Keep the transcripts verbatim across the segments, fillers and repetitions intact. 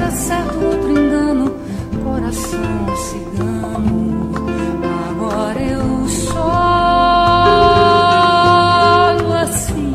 era certo, outro engano, coração cigano. Agora eu solo assim.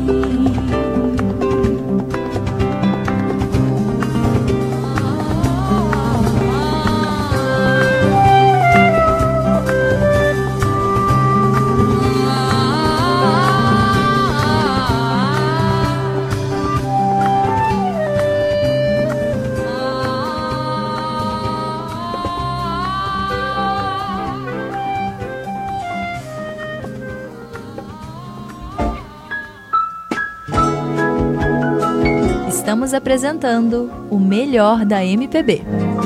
Estamos apresentando o melhor da M P B.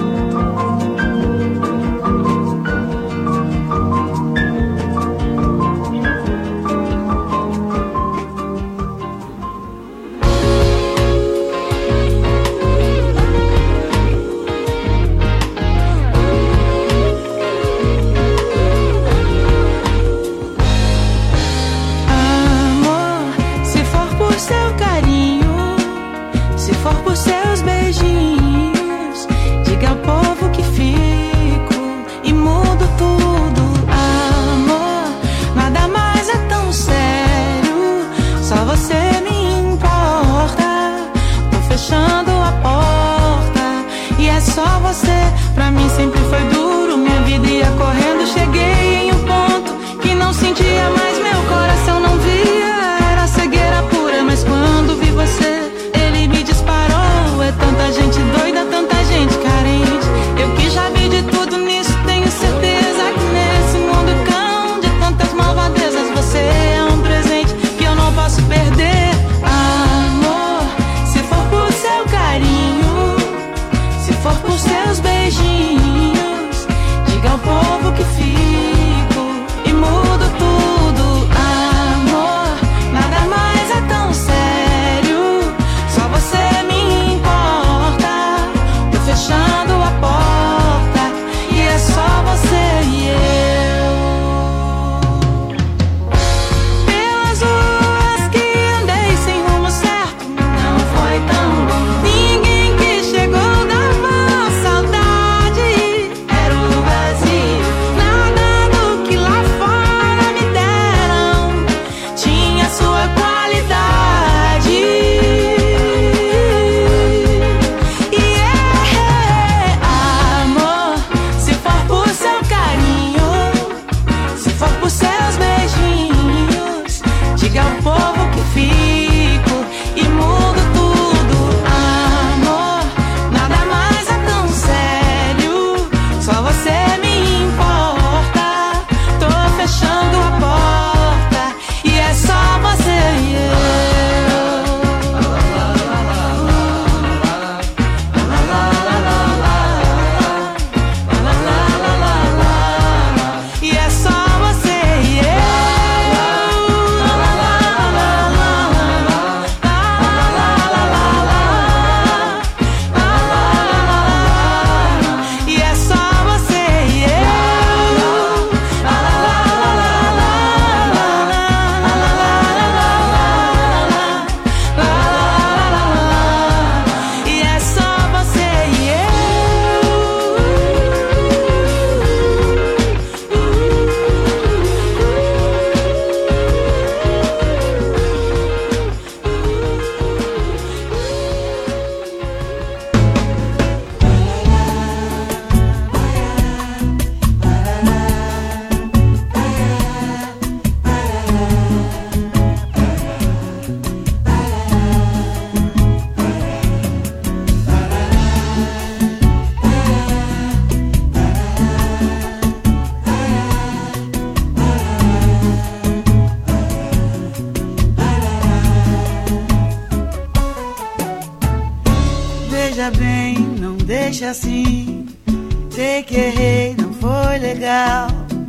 Veja bem, não deixa assim. Sei que errei, não foi legal.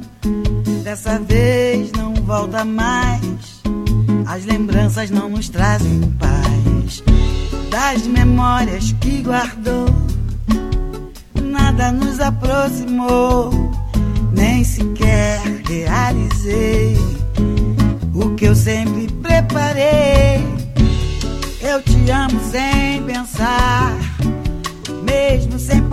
Dessa vez não volta mais. As lembranças não nos trazem paz. Das memórias que guardou, nada nos aproximou. Nem sequer realizei o que eu sempre preparei. Eu te amo sem pensar, mesmo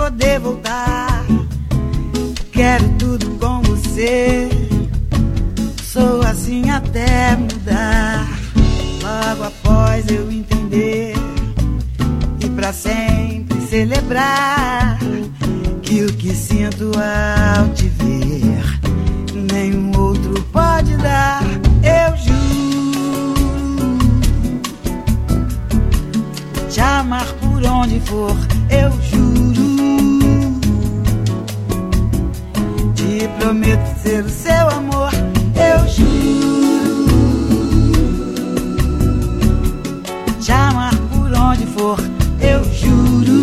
poder voltar. Quero tudo com você, sou assim até mudar. Logo após eu entender e pra sempre celebrar que o que sinto ao te ver nenhum outro pode dar. Eu juro te amar por onde for, eu juro. Te prometo ser o seu amor, eu juro. Te amar por onde for, eu juro.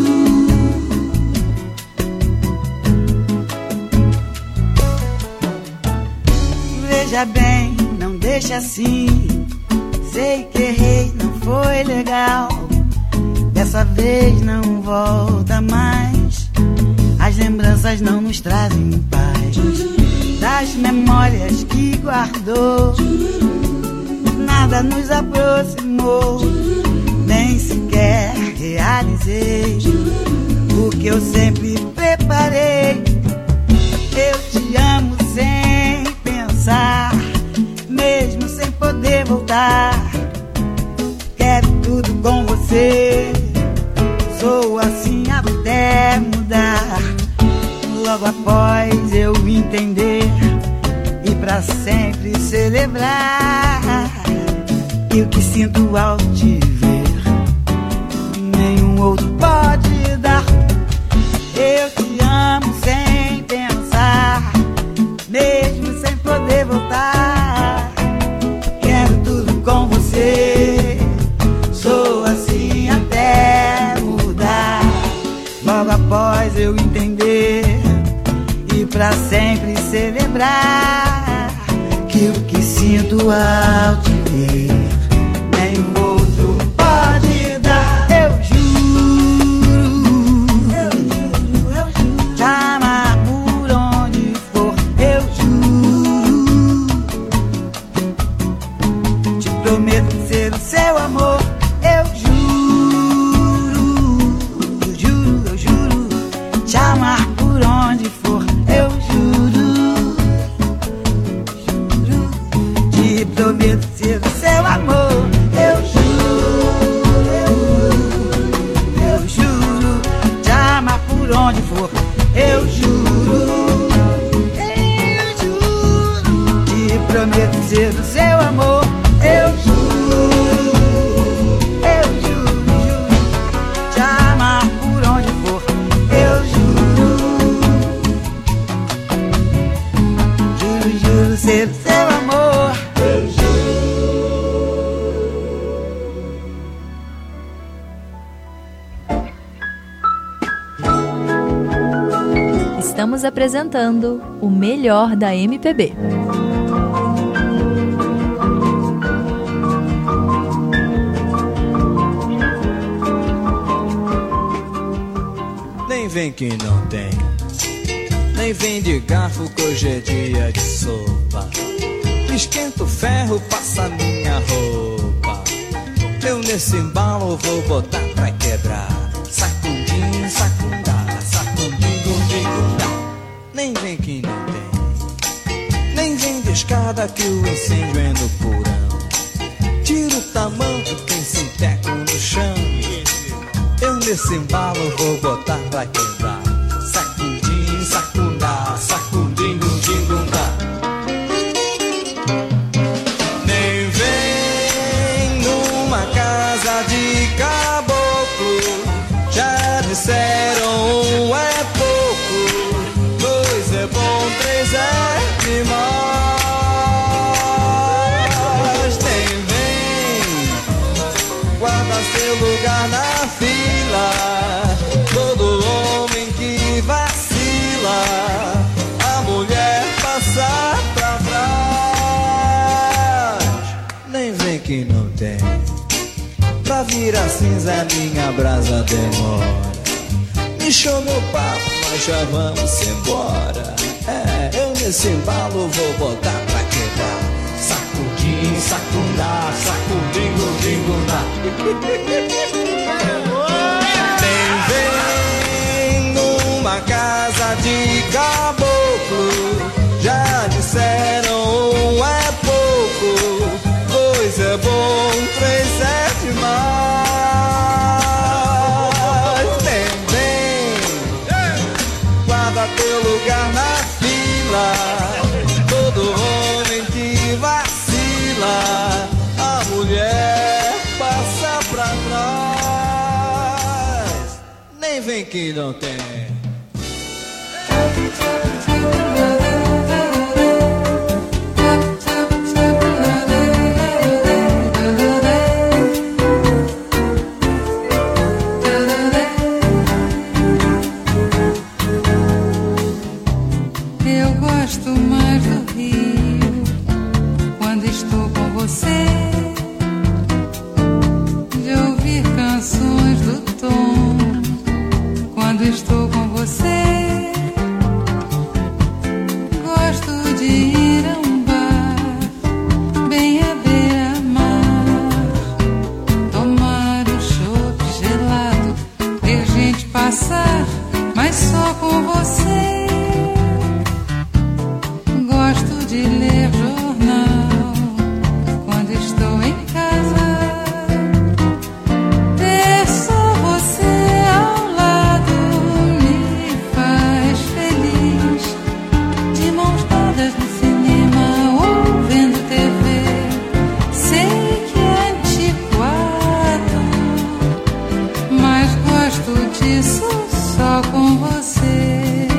Veja bem, não deixe assim. Sei que errei, não foi legal. Dessa vez não volta mais. As lembranças não nos trazem paz. Das memórias que guardou, nada nos aproximou. Nem sequer realizei o que eu sempre preparei. Eu te amo sem pensar, mesmo sem poder voltar. Quero tudo com você, sou assim até mudar. Logo após eu entender e pra sempre celebrar que o que sinto ao te ver nenhum outro pode dar. Eu te amo sem pensar, mesmo sem poder voltar. Quero tudo com você, sou assim até mudar. Logo após eu entender e pra sempre celebrar que o que sinto ao te ver nenhum outro pode dar. Eu juro, eu juro, eu juro, te amar por onde for, eu juro. Te prometo ser o seu amor, eu juro. Eu juro, eu juro, te amar por onde for, eu juro. Juro. Te prometo ser o seu amor, eu juro. Eu juro, te amar por onde for, eu juro. Eu juro. Te prometo ser o seu amor, eu juro. Eu juro, juro, te amar por onde for, eu juro. Juro, juro ser o seu amor, eu juro. Estamos apresentando o melhor da M P B. Nem vem que não tem, nem vem de garfo que hoje é dia de sopa. Esquenta o ferro, passa minha roupa. Eu nesse embalo vou botar pra quebrar. Sacudinho, sacundá, sacudinho, dingundá. Nem vem que não tem, nem vem de escada que o incêndio é no porão. Tira o tamanco, tem sinteco no chão. Eu nesse embalo vou botar pra quebrar. Sacudinho, sacundá, sacudinho, dingundá. Nem vem numa casa de caboclo. Já disseram um é pouco, dois é bom, três é demais. Nem vem, guarda seu lugar na fila. Todo homem que vacila, a mulher passa pra trás. Nem vem que não tem, pra virar cinza minha brasa demora. Encheu meu papo, nós já vamos embora. É, eu nesse embalo vou botar pra quebrar. Sacudinho, sacundá, sacudinho, dingundá. Nem vem quem que não tem? Eu gosto mais do Rio quando estou com você, de ouvir canções do Tom quando estou com você. Gosto de ir a um bar bem à beira-mar, tomar um chopp gelado, ver gente passar, mas só com você. Gosto de ler jornal quando estou em casa, ter só você ao lado me faz feliz. De mãos dadas no cinema ou vendo T V, sei que é antiquado, mas gosto disso só com você.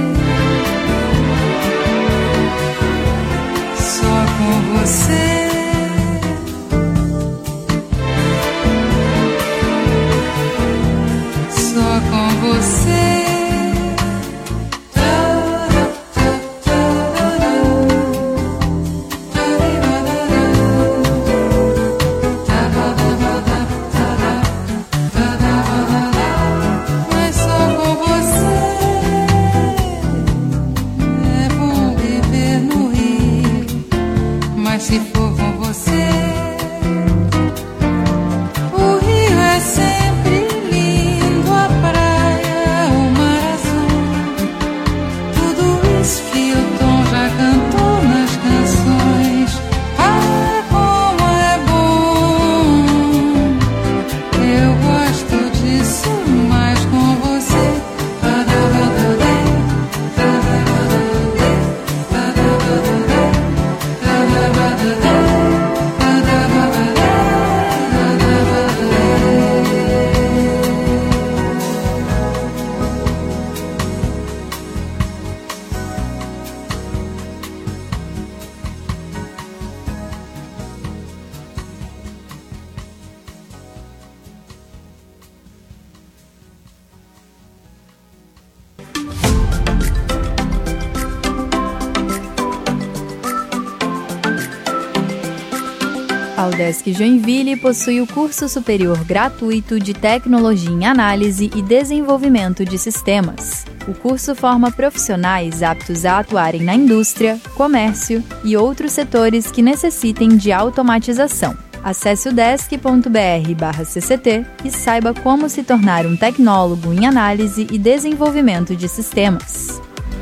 Com você, só com você. Mas só com você é bom viver no Rio. Mas se for com você, o Rio é sempre lindo, a praia, o mar azul, tudo isso que o Tom já cantou nas canções. Ah, como é bom! Eu gosto disso mais com você. A Udesc Joinville possui o curso superior gratuito de Tecnologia em Análise e Desenvolvimento de Sistemas. O curso forma profissionais aptos a atuarem na indústria, comércio e outros setores que necessitem de automatização. Acesse udesc ponto br barra C C T e saiba como se tornar um tecnólogo em análise e desenvolvimento de sistemas.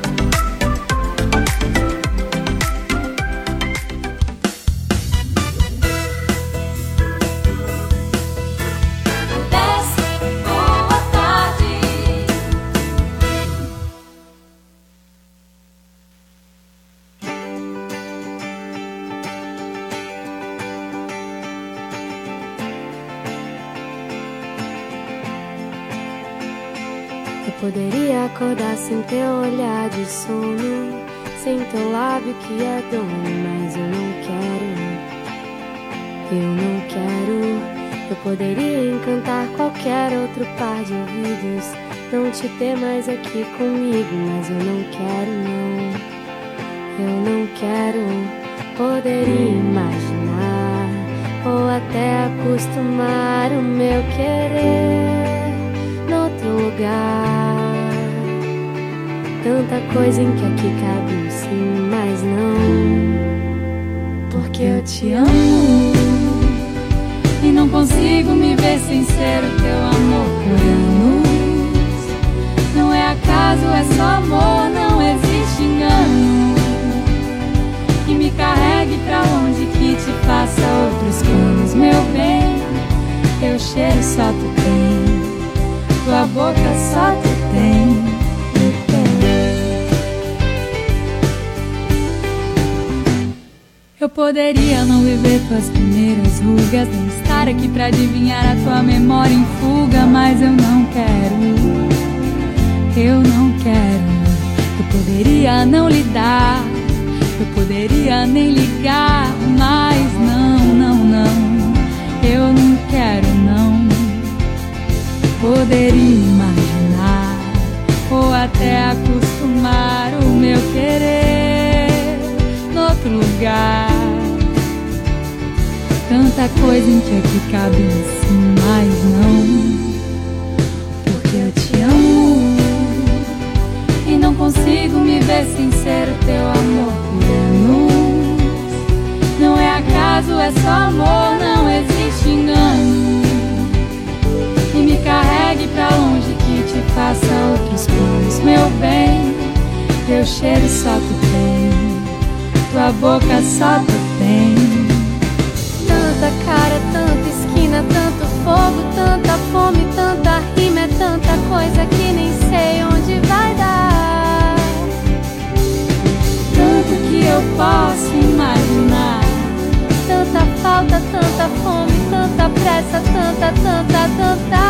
Poderia acordar sem teu olhar de sono, sem teu lábio que é dono, mas eu não quero, eu não quero. Eu poderia encantar qualquer outro par de ouvidos, não te ter mais aqui comigo, mas eu não quero, não, eu não quero. Poderia imaginar, ou até acostumar o meu querer noutro lugar. Tanta coisa em que aqui cabe um sim, mas não. Porque eu te amo e não consigo me ver sem ser o teu amor por anos. Não é acaso, é só amor, não existe engano. E me carregue pra longe que te faça outros planos, meu bem. Teu cheiro só tu tem, tua boca só tu tem. Eu poderia não viver tuas primeiras rugas, nem estar aqui pra adivinhar a tua memória em fuga, mas eu não quero, Eu não quero, eu poderia não lidar, eu poderia nem ligar, mas não, não, não, eu não quero não. Poderia imaginar ou até acostumar o meu querer noutro lugar. Tanta coisa em que aqui cabe assim, mas não, porque eu te amo e não consigo me ver sem ser o teu amor por anos. Não é acaso, é só amor, não existe engano. E me carregue pra longe que te faça outros planos, meu bem. Teu cheiro só tu tem, tua boca só tu tem. Tanta cara, tanta esquina, tanto fogo, tanta fome, tanta rima, é tanta coisa que nem sei onde vai dar. Tanto que eu posso imaginar, tanta falta, tanta fome, tanta pressa, tanta, tanta, tanta.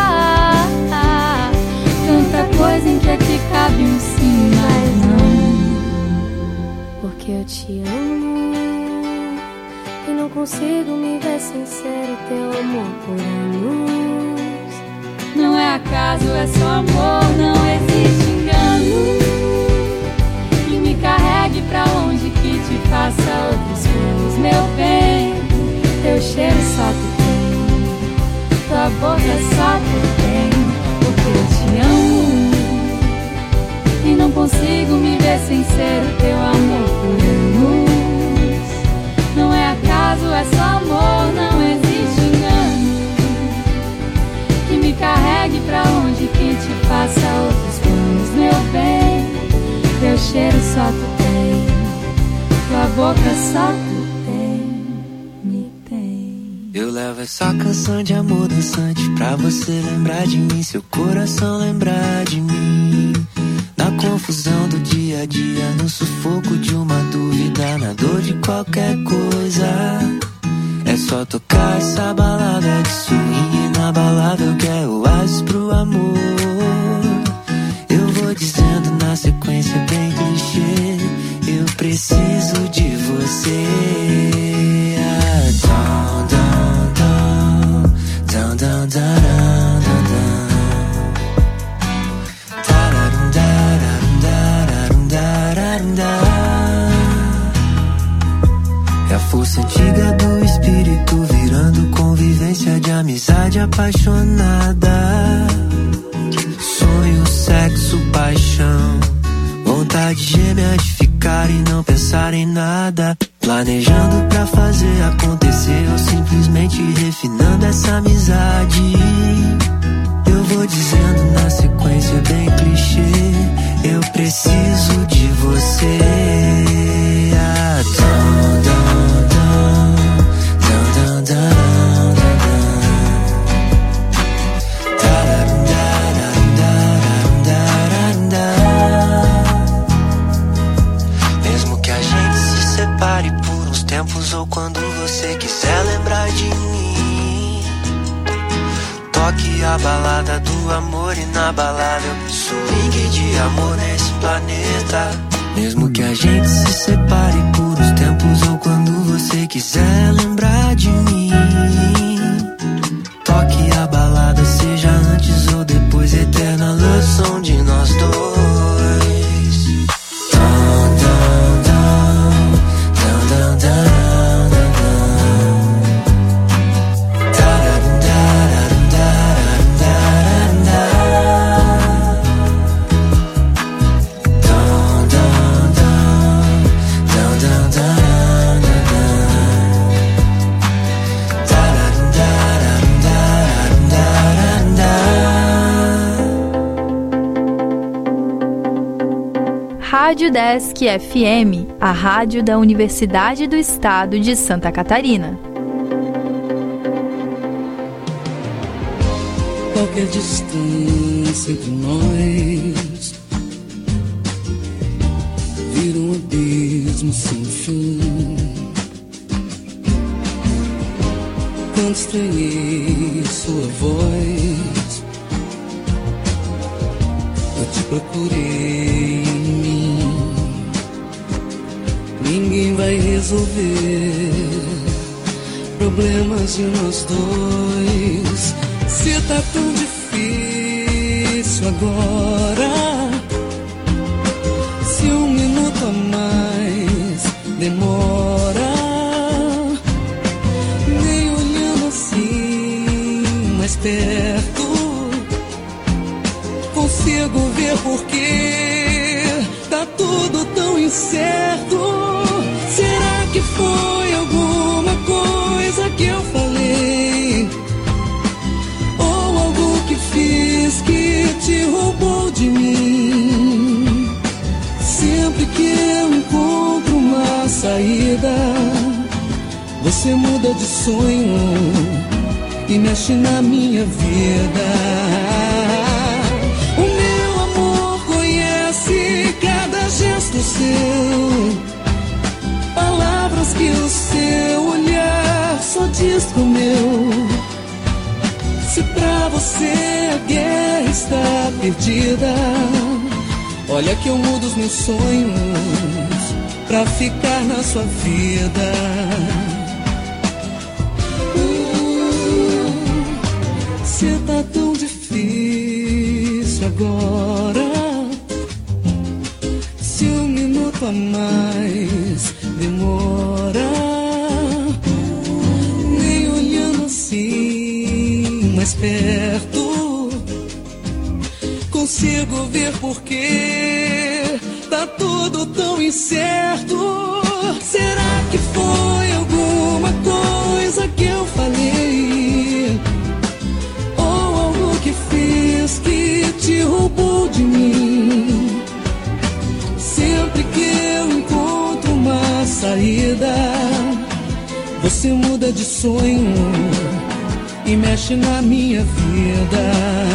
Tanta coisa em que aqui cabe um sim, mas não. Porque eu te amo e não consigo me ver sem ser o teu amor por anos. Não é acaso, é só amor, não existe engano. E me carregue pra longe que te faça outros planos, meu bem. Teu cheiro só tu tem, tua boca só tu tem. Porque eu te amo e não consigo me ver sem ser o teu amor por anos. Não é acaso, é só amor, não existe engano. Que me carregue pra longe, que te faça outros planos, meu bem. Teu cheiro só tu tem, tua boca só tu tem, me tem. Eu levo essa canção de amor dançante pra você lembrar de mim, seu coração lembrar de mim. Na confusão do dia a dia, no sufoco de uma dúvida, na dor de qualquer coisa. É só tocar essa balada de swing inabalável que é o oásis pro amor. Eu vou dizendo na sequência bem clichê, eu preciso de você. Ah, down, down, down, down, down, down, down. É a força antiga do espírito virando convivência de amizade apaixonada. Sonho, sexo, paixão, vontade gêmea de ficar e não pensar em nada. Planejando pra fazer acontecer ou simplesmente refinando essa amizade. Eu vou dizendo na sequência bem clichê, eu preciso de você. Ah, down, down, down, down, down, down, down. Mesmo que a gente se separe por uns tempos ou quando você quiser lembrar de mim, toque a balada do amor inabalável, swing de amor nesse planeta. Mesmo que a gente se separe por uns tempos ou quando você quiser lembrar de mim, toque a balada, seja antes ou depois, eterna love song de nós dois. Down, down, down, down, down, down. Rádio Desk F M, a rádio da Universidade do Estado de Santa Catarina. Qualquer distância entre nós vira um abismo sem fim. Quando estranhei sua voz, eu te procurei em mim. Ninguém vai resolver problemas de nós dois. Se tá tão difícil agora, se um minuto a mais demora, nem olhando assim mais perto consigo ver porque tá tudo tão incerto. Será que foi alguma coisa que eu falei, ou algo que fiz que te roubou de mim? Sempre que eu encontro uma saída, você muda de sonho e mexe na minha vida. O meu amor conhece cada gesto seu, palavras que o seu olhar só diz pro meu. Se pra você a guerra está perdida, olha que eu mudo os meus sonhos pra ficar na sua vida. uh, Se tá tão difícil agora, se um minuto a mais demora, nem olhando assim mais perto consigo ver porque tá tudo tão incerto. Será que foi alguma coisa que eu falei, ou algo que fiz que te roubou de mim? Sempre que eu encontro uma saída, você muda de sonho e mexe na minha vida.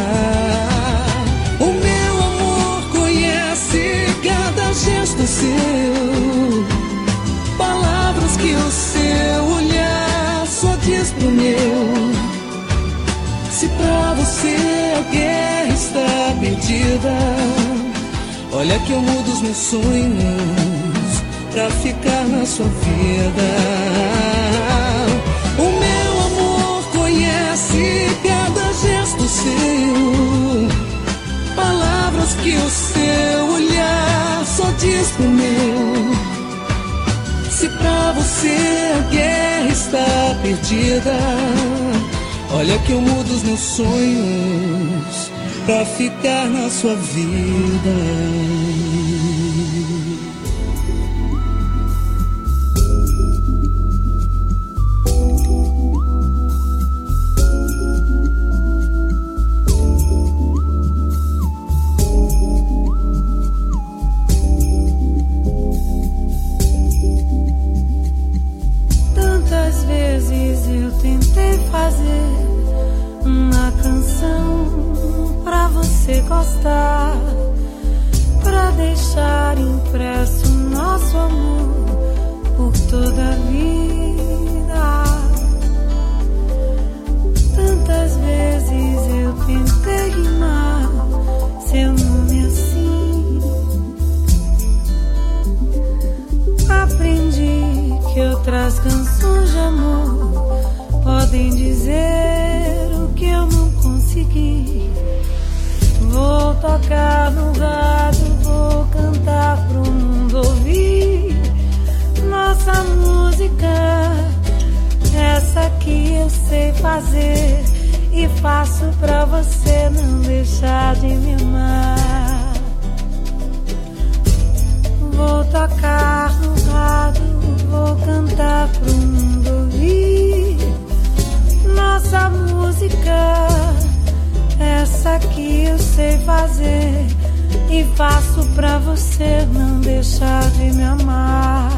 O meu amor conhece cada gesto seu, palavras que o seu olhar só diz pro meu. Se pra você a guerra está perdida, olha que eu mudo os meus sonhos pra ficar na sua vida. O meu amor conhece cada gesto seu, palavras que o seu olhar só diz pro meu. Se pra você a guerra está perdida, olha que eu mudo os meus sonhos pra ficar na sua vida. Tantas vezes eu tentei fazer uma canção pra você gostar, pra deixar impresso nosso amor por toda a vida. Tantas vezes eu tentei rimar seu nome assim, aprendi que outras canções de amor podem dizer o que eu não consegui. Vou tocar no rádio, vou cantar pro mundo ouvir nossa música, essa que eu sei fazer e faço pra você não deixar de me amar. Vou tocar no rádio, vou cantar pro mundo ouvir nossa música, essa que eu sei fazer e faço pra você não deixar de me amar.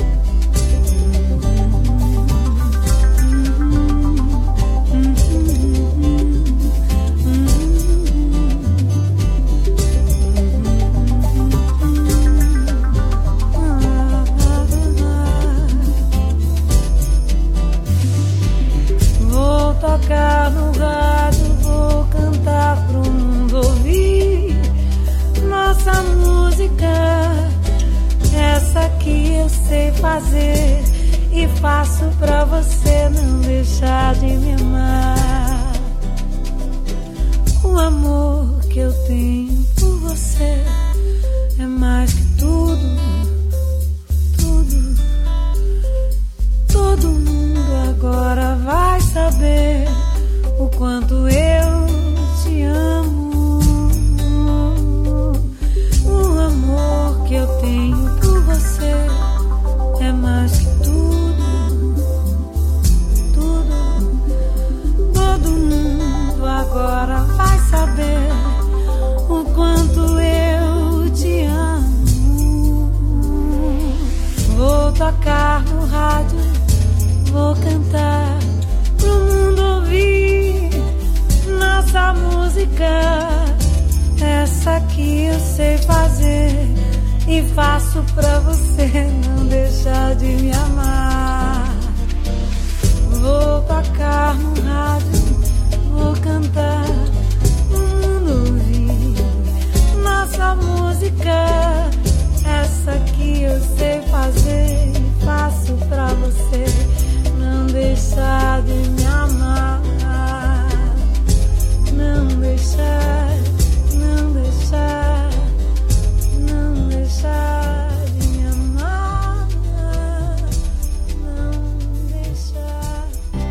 Vou tocar no rádio, vou cantar pro mundo ouvir O amor que eu tenho por você é mais que tudo, tudo. Todo mundo agora vai saber o quanto eu te amo. O amor que eu tenho por você é mais que tudo, tudo. Todo mundo agora vai saber o quanto eu te amo. Vou tocar no rádio, vou cantar pro mundo ouvir nossa música, essa que eu sei fazer e faço pra você não deixar de me amar. Vou tocar no rádio, vou cantar pro mundo ouvir nossa música, essa que eu sei fazer e faço pra você não deixar de me amar. Não deixar, não deixar, não deixar de me amar. Não deixar.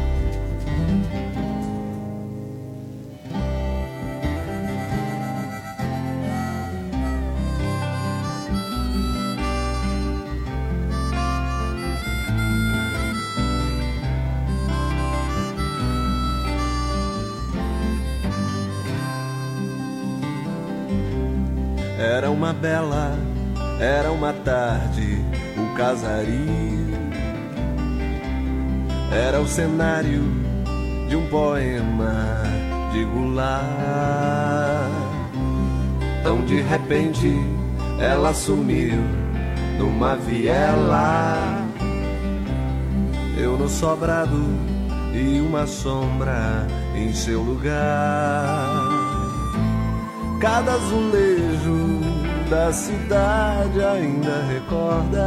Era uma bela, era uma tarde, o casario era o cenário de um poema de Goulart. Tão de repente ela sumiu numa viela, eu no sobrado e uma sombra em seu lugar. Cada azulejo da cidade ainda recorda,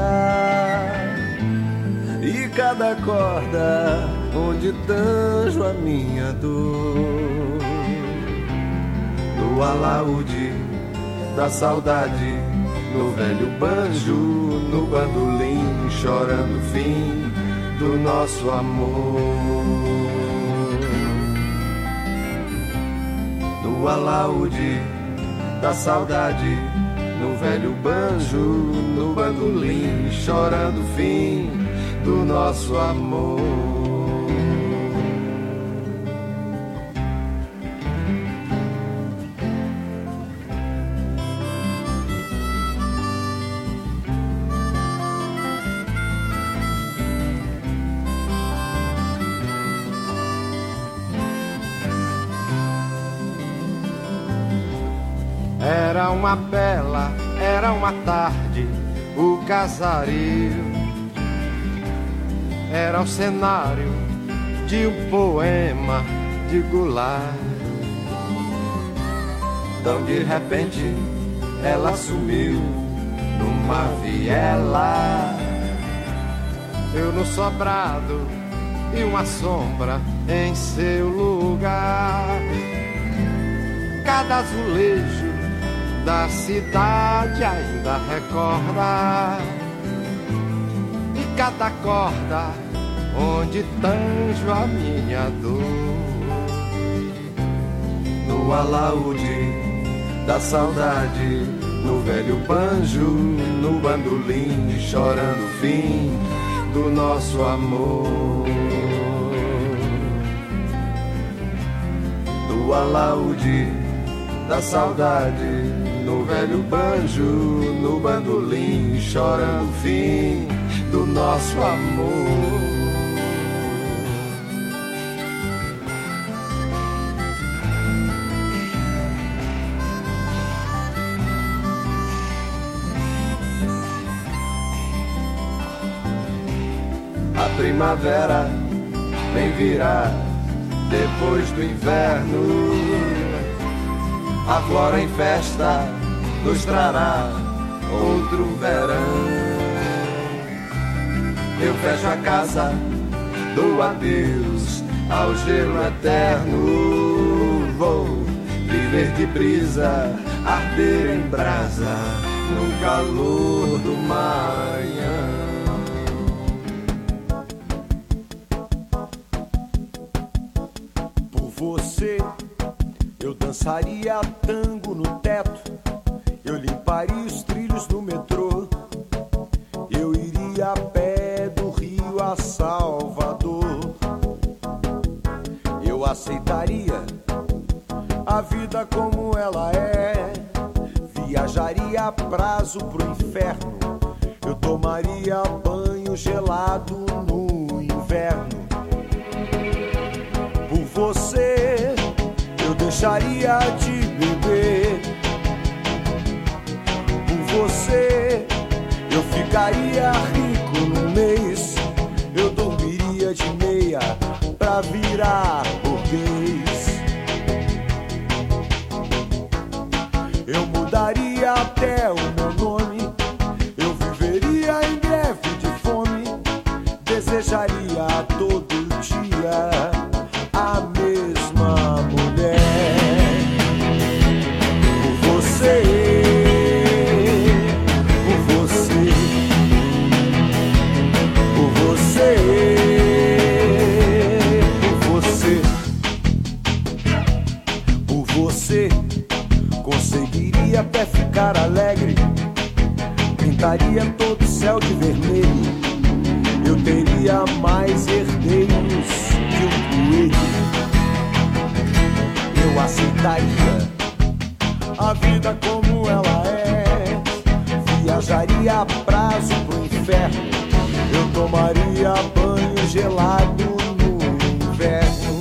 e cada corda onde tanjo a minha dor. No alaúde da saudade, no velho banjo, no bandolim, chorando o fim do nosso amor. No alaúde da saudade, no velho banjo, no bandolim, chorando o fim do nosso amor. Era uma bela, era uma tarde, o casario era o cenário de um poema de Goulart. Tão de repente ela sumiu numa viela, eu no sobrado e uma sombra em seu lugar. Cada azulejo da cidade ainda recorda, e cada corda onde tanjo a minha dor. No alaúde da saudade, no velho banjo, no bandolim, chorando o fim do nosso amor. No alaúde da saudade, no velho banjo, no bandolim, chorando o fim do nosso amor. A primavera vem virar depois do inverno, a flora em festa nos trará outro verão. Eu fecho a casa, dou adeus ao gelo eterno, vou viver verde brisa, arder em brasa no calor do manhã. Por você eu dançaria tango no teto, eu limparia os trilhos do metrô, eu iria a pé do Rio a Salvador. Eu aceitaria a vida como ela é, viajaria a prazo pro inferno, eu tomaria banho gelado no inverno. Por você eu deixaria de beber, por você eu ficaria rico no mês, eu dormiria de meia pra virar burguês. Eu mudaria até o meu nome, eu viveria em greve de fome, desejaria todo dia a mesma mulher. Por você, por você, por você, por você, por você, conseguiria até ficar alegre, pintaria todo o céu de vermelho, eu teria mais herdeiros que um coelho. Eu aceitaria a vida como ela é, viajaria a prazo pro inferno, eu tomaria banho gelado no inverno.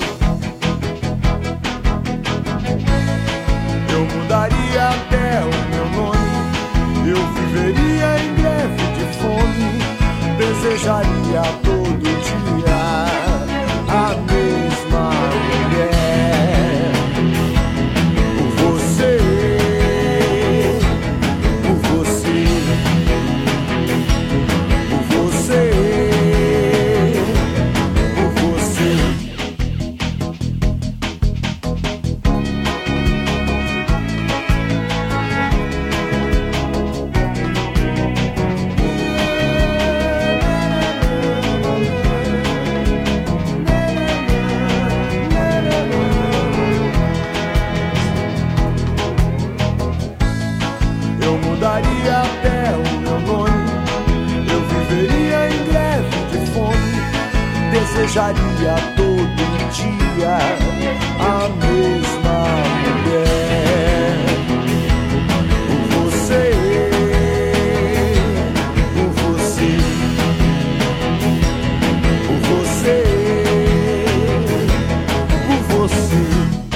Eu mudaria até o meu nome, eu viveria em greve de fome, desejaria todo dia a mesma mulher. Por você, por você, por você, por você. Eu mudaria até o meu nome, eu viveria em greve de fome, desejaria todo dia a mesma mulher. Por você, por você, por você, por você,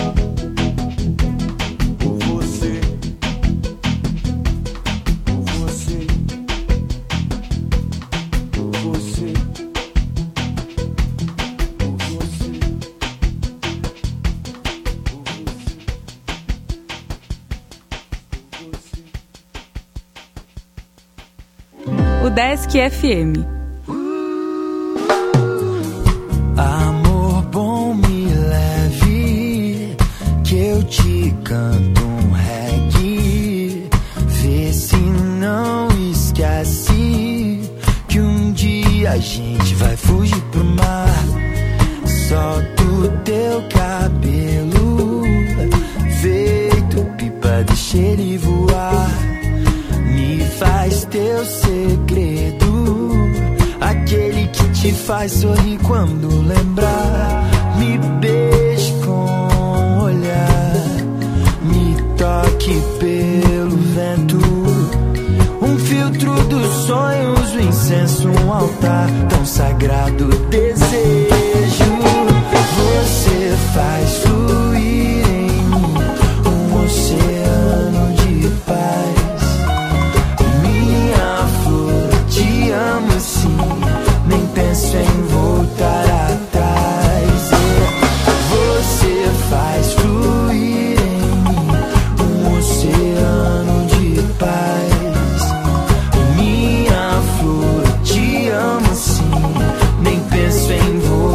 por você. Udesc F M. Amor bom, me leve, que eu te canto um reggae. Vê se não esquece que um dia a gente vai fugir pro mar. Solta o teu cabelo, feito pipa, deixa ele voar. Me faz teu segredo, aquele que te faz sorrir quando lembrar. Me beije com olhar, me toque pelo vento. Um filtro dos sonhos, um incenso, um altar tão sagrado, desejo. Você faz fluir em mim um oceano de paz. Minha flor, te amo sim, nem penso em voltar atrás. Você faz fluir em mim um oceano de paz. Minha flor, te amo sim, nem penso em voltar.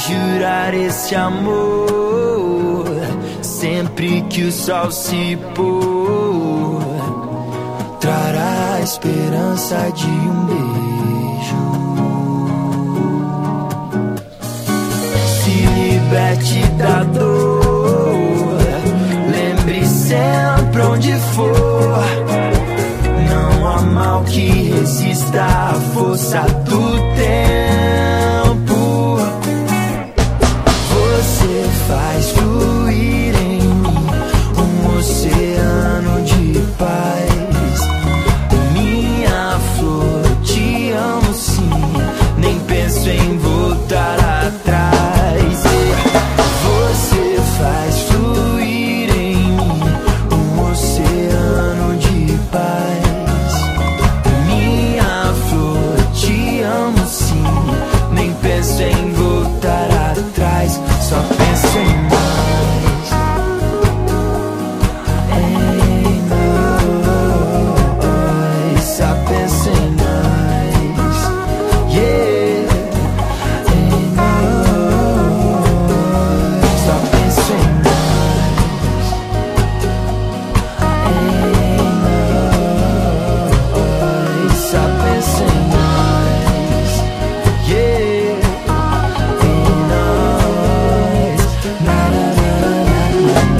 jurar esse amor. Sempre que o sol se pôr, trará a esperança de um beijo. Se liberte da dor, lembre sempre onde for. Não há mal que resista à força do tempo. Você faz fluir em mim um oceano de paz. Minha flor, te amo sim, nem penso em voltar atrás. Você faz fluir em mim um oceano de paz. Minha flor, te amo sim, nem penso em voltar atrás. Só penso em mais, em nós. Só penso em nós, yeah, em nós. Só penso em nós, em nós. Só penso em nós, yeah, em nós. Na, na, na, na, na.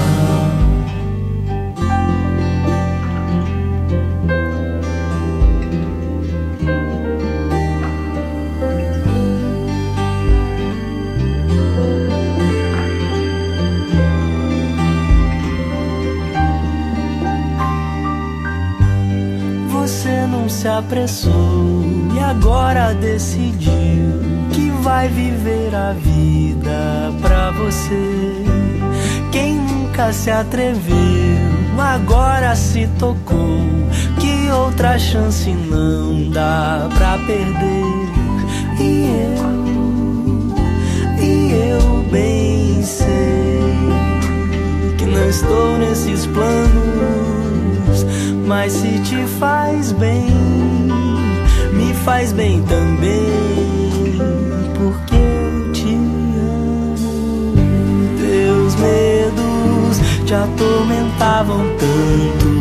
Você não se apressou e agora decidiu que vai viver a vida pra você. Quem nunca se atreveu agora se tocou que outra chance não dá pra perder. E eu, e eu bem sei que não estou nesses planos, mas se te faz bem, me faz bem também, porque eu te amo. Teus medos te atormentavam tanto,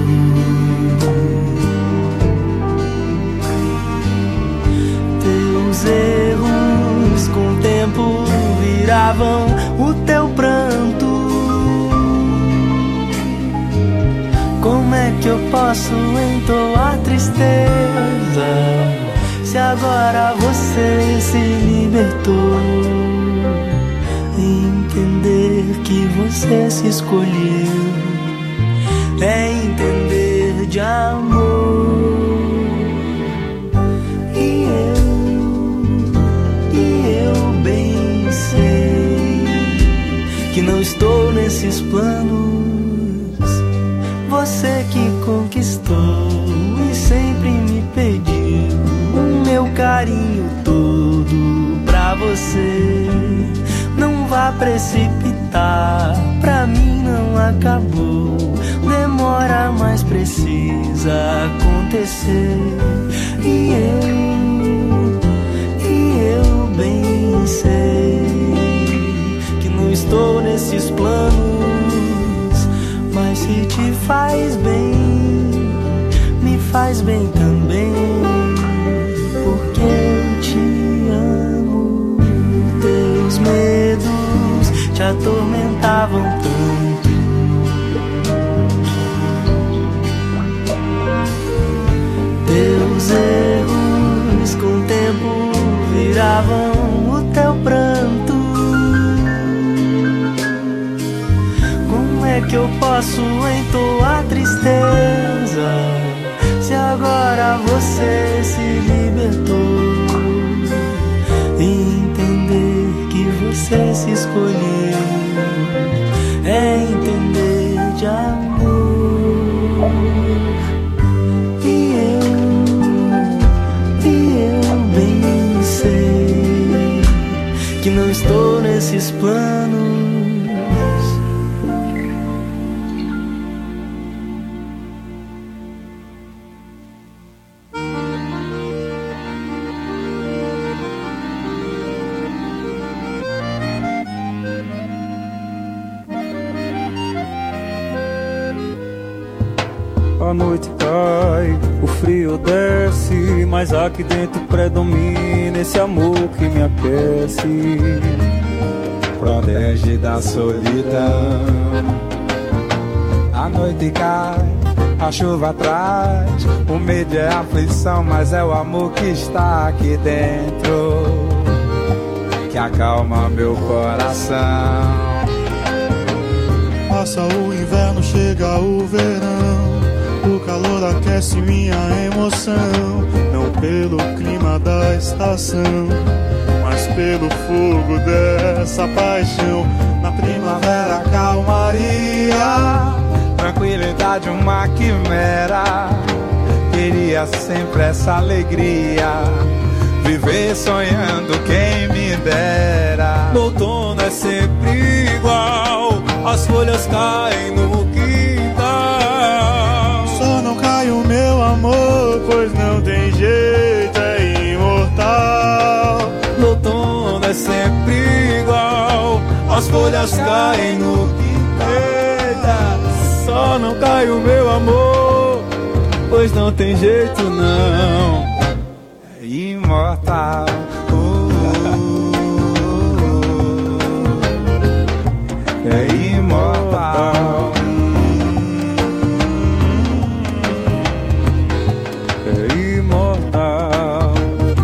teus erros com o tempo viravam o teu pranto. Como é que eu posso entoar tristeza se agora você se libertou? Entender que você se escolheu é entender de amor. E eu, e eu bem sei que não estou nesses planos. Você que conquistou e sempre me pediu o meu carinho todo pra você. Não vá precipitar, pra mim não acabou. Demora, mas precisa acontecer. E eu, e eu bem sei que não estou nesses planos, mas se te faz bem, me faz bem também, porque eu te amo. Teus medos te atormentavam tanto, teus erros com o tempo viravam o teu pranto. Como é que eu posso entoar tristeza se agora você se libertou? Entender que você se escolheu é entender de amor. E eu, e eu bem sei que não estou nesses planos. A noite cai, o frio desce, mas aqui dentro predomina esse amor que me aquece. Protege da solidão. A noite cai, a chuva traz, o medo é a aflição, mas é o amor que está aqui dentro que acalma meu coração. Passa o inverno, chega o verão, o calor aquece minha emoção, não pelo clima da estação, mas pelo fogo dessa paixão. Na primavera, calmaria, tranquilidade, uma quimera. Queria sempre essa alegria, viver sonhando, quem me dera. No outono é sempre igual, as folhas caem no quintal. Só não cai o meu amor, pois não tem jeito, é imortal. No outono é sempre igual, as folhas caem no quintal. Eita, só não cai o meu amor, pois não tem jeito não. É imortal. É imortal. É imortal.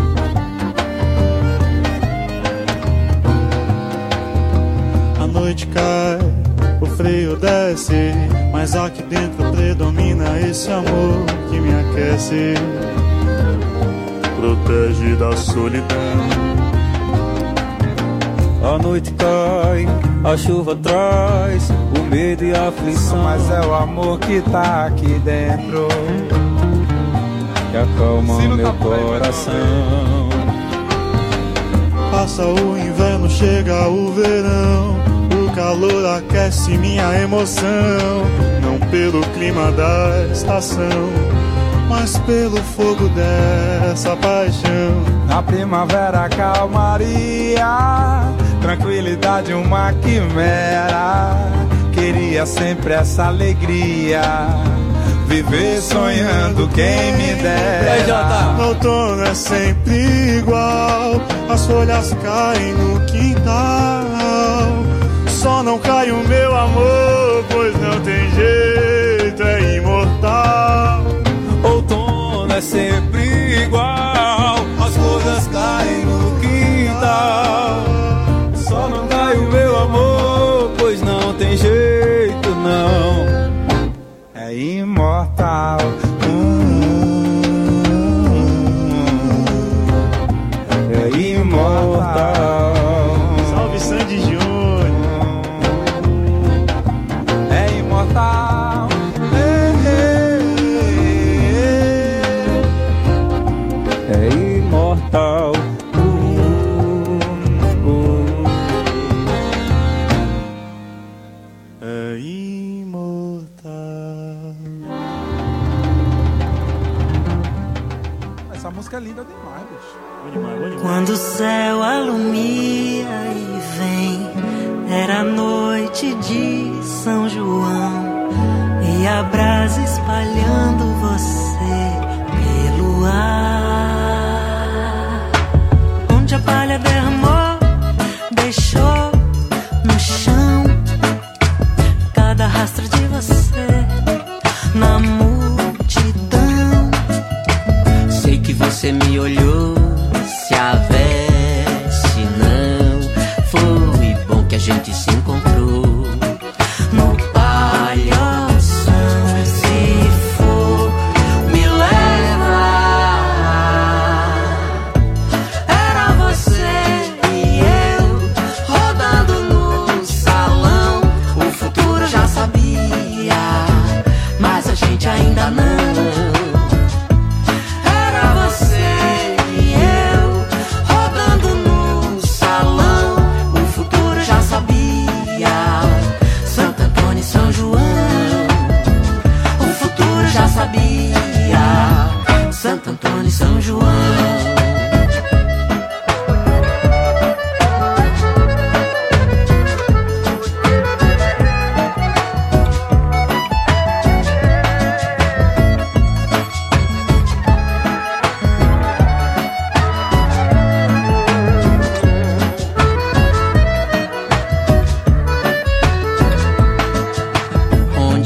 A noite cai, o frio desce, mas aqui dentro predomina esse amor que me aquece. Protege da solidão. A noite cai, a chuva traz, o medo e a aflição, mas é o amor que tá aqui dentro que acalma meu coração. Passa o inverno, chega o verão, o calor aquece minha emoção, não pelo clima da estação, mas pelo fogo dessa paixão. Na primavera, calmaria, tranquilidade, uma quimera. Queria sempre essa alegria, viver sonhando, quem me dera. No outono é sempre igual, as folhas caem no quintal. Só não cai o meu amor, pois não tem jeito, é imortal. Outono é sempre igual, as folhas caem no quintal. Só não cai o meu amor, pois não tem jeito não. É imortal. É imortal. Salve Sandy Júnior. É imortal. É imortal. É imortal. Essa música é linda demais, bicho. Bom demais, bom demais. Quando o céu alumia e vem, era noite de São João, e a brasa espalhando você pelo ar. Onde a palha derramou, deixou no chão cada rastro de você na multidão. Sei que você me olhou, se a veste não. Foi bom que a gente se encontrou no palhação. Se for, me leva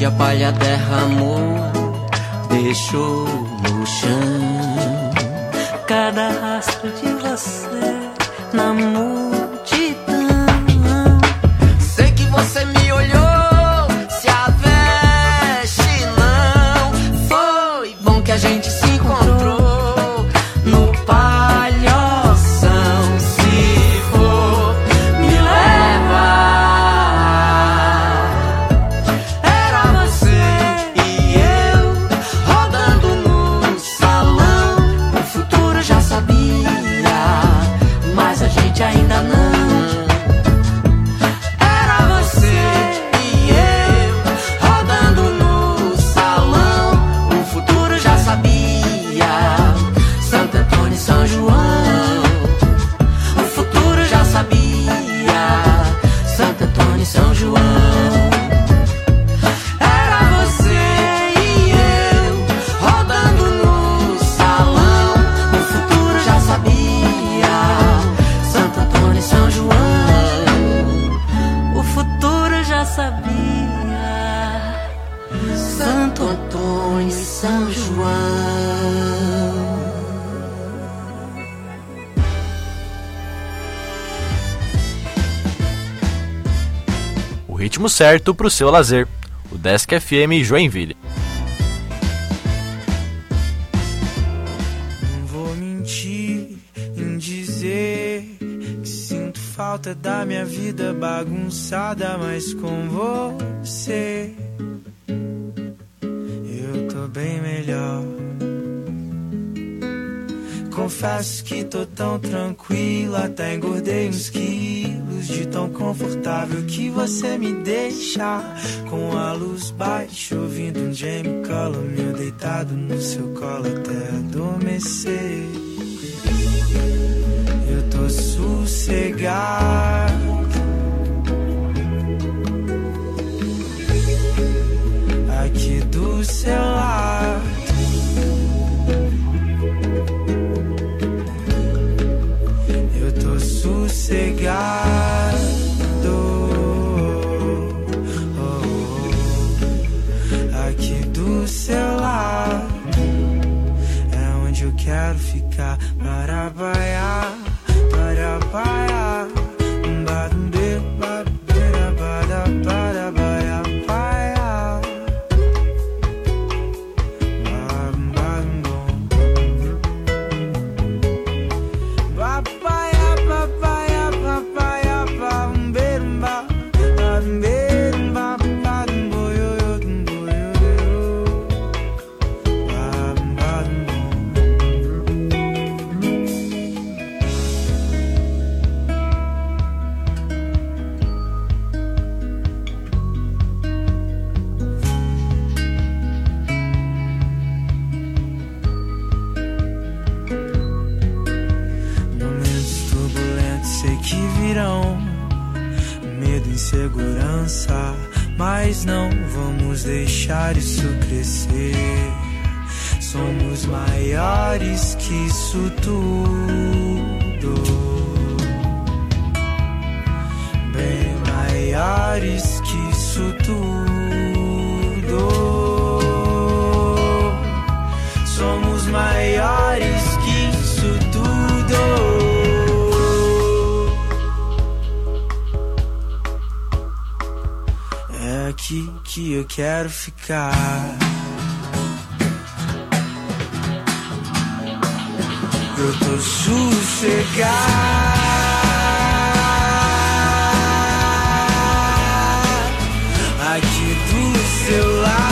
onde a palha derramou, deixou no chão cada rastro de você na multidão. Sei que você me olhou, se aveste não. Foi bom que a gente se encontrou no palhoção. Se for, me leva. Era você e eu rodando no salão. O futuro já sabia, mas a gente ainda não. Era você e eu rodando no salão. O futuro já sabia, Santo Antônio e São João. O futuro já sabia, Santo Antônio e São João. Era você e eu rodando no salão. O futuro já sabia, Santo Antônio e São João. O futuro já sabia, Santo Antônio e São João. O ritmo certo pro seu lazer. O Desk F M Joinville. Não vou mentir em dizer que sinto falta da minha vida bagunçada, mas com você eu tô bem melhor. Confesso que tô tão tranquilo, até engordei uns quilos de tão confortável que você me deixa. Com a luz baixa, ouvindo um Jamie Cullum, eu deitado no seu colo até adormecer. Eu tô sossegado, aqui do seu lado. Eu tô sossegado, oh, oh. Aqui do seu lado é onde eu quero ficar. Para baiar, para baiar, badumbe, badumbeira, bada, para baiar, baiar. Bam, bam, bom. Papaya, papaya, papaya, badumbeira, badumbeira, badumbo, yo, yo, dumbo, yo, yo. Bam, bam, bom. Momentos turbulentos sei que virão, medo, insegurança, mas não vamos deixar isso crescer. Somos maiores que isso tudo, bem maiores que isso tudo. Somos maiores que isso tudo. É aqui que eu quero ficar. Eu tô sossegado, aqui do seu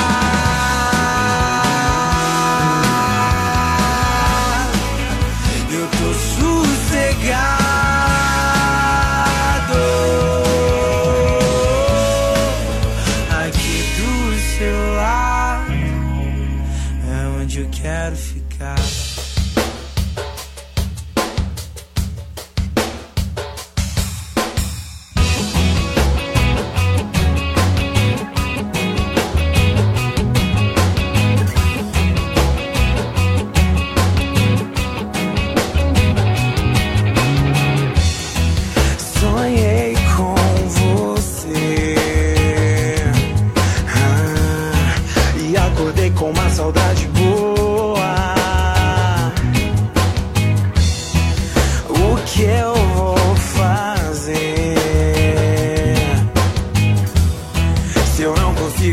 lado. Eu tô sossegado, aqui do seu lado é onde eu quero ficar.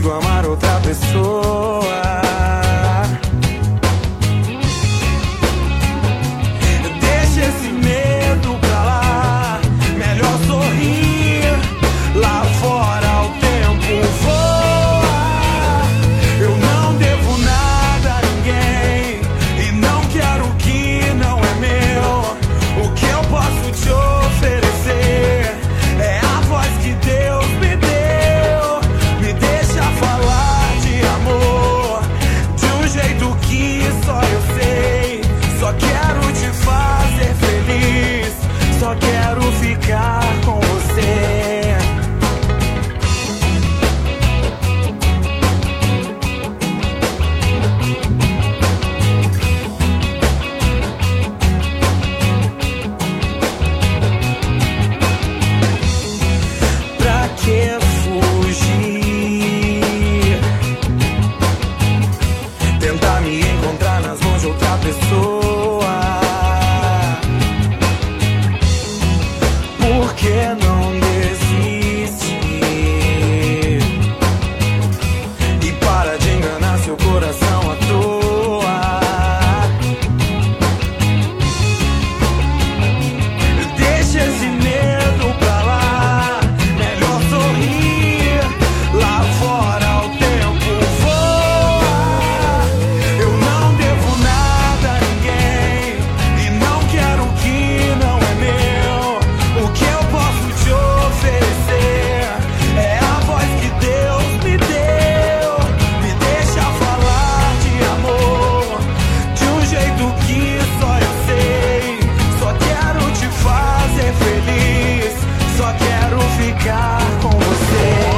consigo amar outra pessoa. Deixa esse medo pra lá, melhor sorrir. Lá fora o tempo voa. Eu não devo nada a ninguém e não quero o que não é meu. O que eu posso te oferecer é a voz que Deus me deu. Me deixa falar de amor de um jeito que só eu sei. Só quero te fazer feliz, só quero ficar com você. Pra que fugir? Tentar me encontrar nas mãos de outra pessoa. Por que não desiste? E para de enganar seu coração à toa. Deixa esse medo pra lá, melhor sorrir. Lá fora o tempo voa. Eu não devo nada a ninguém e não quero o que não é meu. O que eu posso te oferecer é a voz que Deus me deu. Me deixa falar de amor de um jeito que só eu sei. Só quero te fazer feliz, só quero ficar com você.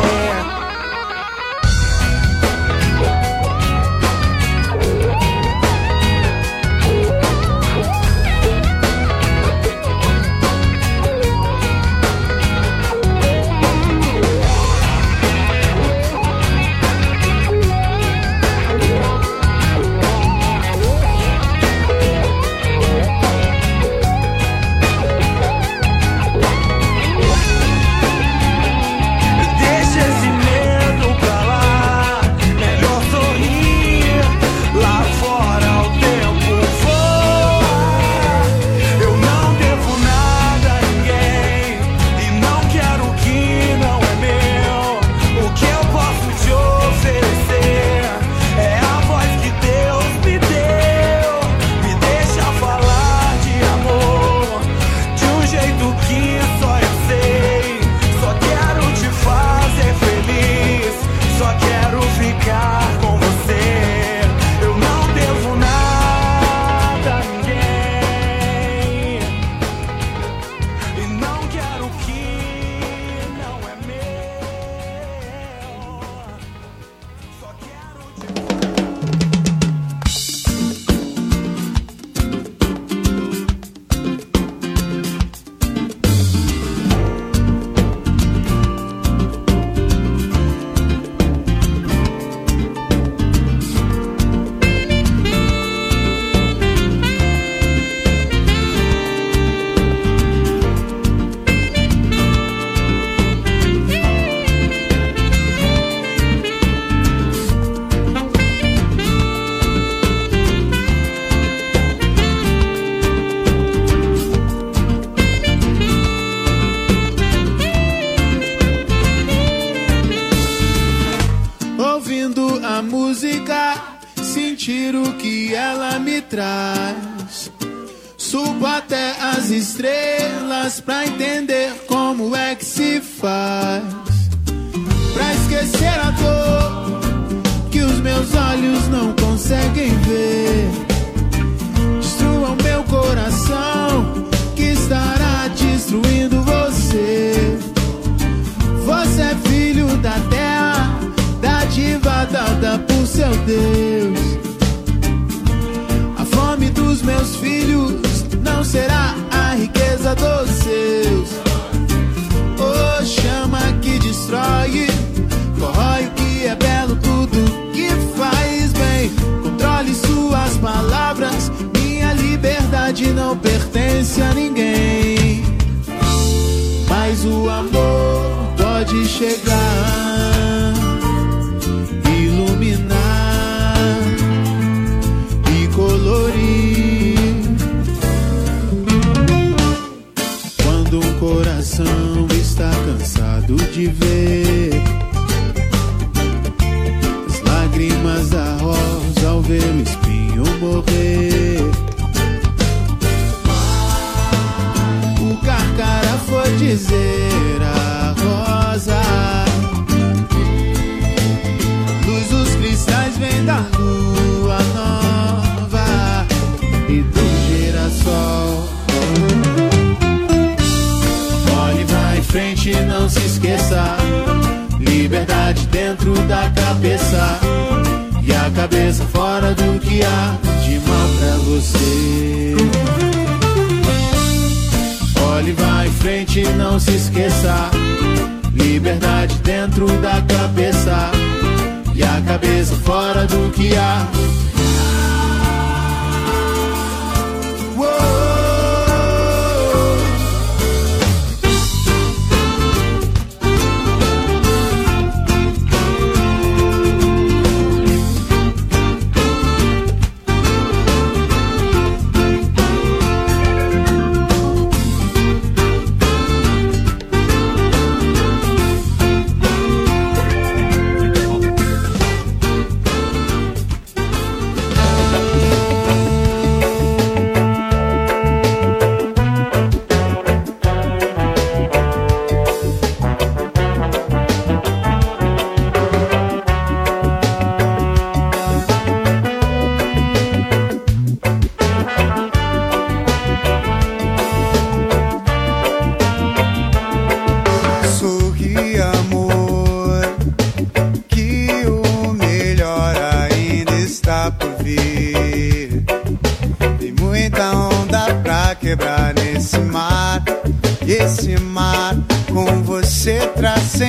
Deixa esse medo pra lá, melhor sorrir. Lá fora o tempo voa. Eu não devo nada a ninguém e não quero o que não é meu. O que eu posso te oferecer é a voz que Deus me deu. Me deixa falar de amor de um jeito que só eu sei. Só quero te fazer feliz, só quero ficar com você. Eu não devo nada a ninguém e não quero o que não é meu. Só quero te Ouvindo a música, sentir o que ela me traz. Subo até as estrelas pra entender como é que se faz. Pra esquecer a dor que os meus olhos não conseguem ver. Destrua o meu coração que estará destruindo você. Você é filho da terra, dádiva dada por seu Deus. A fome dos meus filhos não será a riqueza dos seus. Oh, chama que destrói, corrói o que é belo, tudo que faz bem. Controle suas palavras, minha liberdade não pertence a ninguém. Mas o amor pode chegar medo de ver as lágrimas da rosa ao ver o espinho morrer. O Carcara foi dizer a rosa: luz dos cristais vem da lua nova e do girassol. Olhe, vai em frente, não se esqueça. Liberdade dentro da cabeça e a cabeça fora do que há de mal pra você. Olhe, vai em frente, não se esqueça. Liberdade dentro da cabeça e a cabeça fora do que há. Quebrar nesse mar, esse mar com você traz